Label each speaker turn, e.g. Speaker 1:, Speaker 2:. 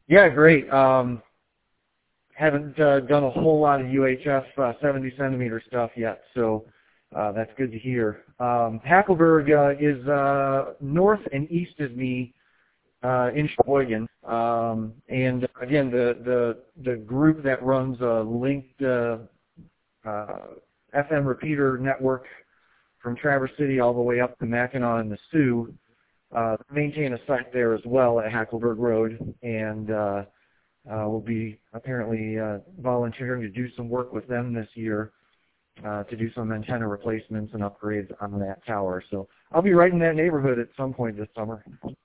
Speaker 1: Yeah, great. Haven't done a whole lot of UHF 70 centimeter stuff yet, so that's good to hear. Hackleburg is north and east of me in Sheboygan, and again, the group that runs a linked FM repeater network from Traverse City all the way up to Mackinac and the Sioux maintain a site there as well at Hackleburg Road, and we'll be apparently volunteering to do some work with them this year to do some antenna replacements and upgrades on that tower. So I'll be right in that neighborhood at some point this summer.